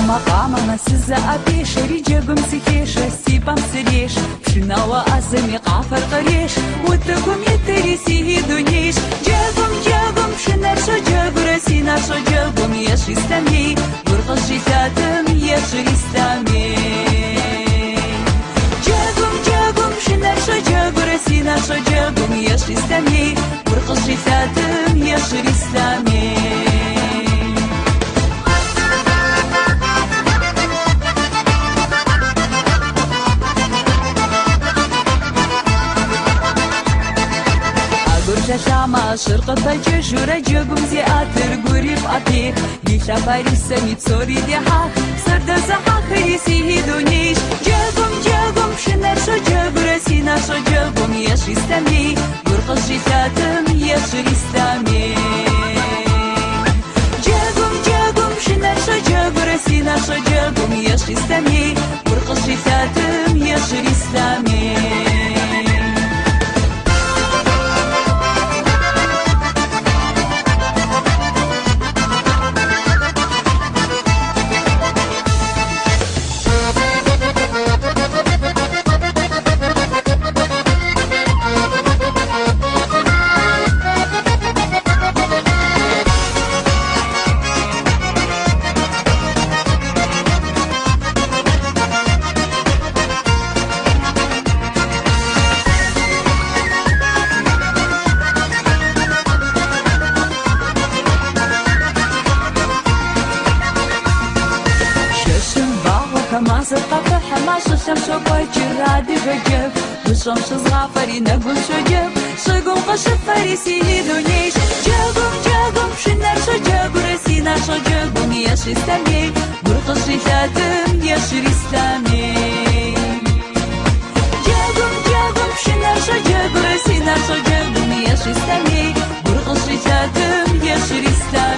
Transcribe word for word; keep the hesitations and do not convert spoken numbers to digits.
مقام مسز أبي شري جاكم سكيش سيبام سريش بشناوة أزمي قافر قريش وتقوم يتريسي دونيش جاكم جاكم شنرشو جاكو رسينا شو جاكم يشي استمي برغش جتاتم يشري استمي جاكم جاكم شنرشو جاكو رسينا شو جاكم يشي استمي برغش جتاتم يشري استمي شاما شرقة جشورة جاكم زياتر قريب أطير ليشا باريس ميتصوري دي حاك سرد زحاك ريسي دونيش جاكم جاكم شنرشو جاكو رسينا شو جاكم يشري استمي برقص جيتاتم يشري استمي جاكم جاكم شنرشو جاكو رسينا شو جاكم يشري استمي برقص جيتاتم يشري استمي ما زرقة حماش الشمس وباجر رادي بجيب والشمس صغافري نقول شو جيب شقوم قشف فريسي دونيش جاقوم جاقوم شنر شو جاق رسينا شو جاقوم يشري استمي برقص جيتاتم يشري استمي جاقوم جاقوم شنر شو جاق رسينا شو جاقوم يشري استمي برقص جيتاتم يشري استمي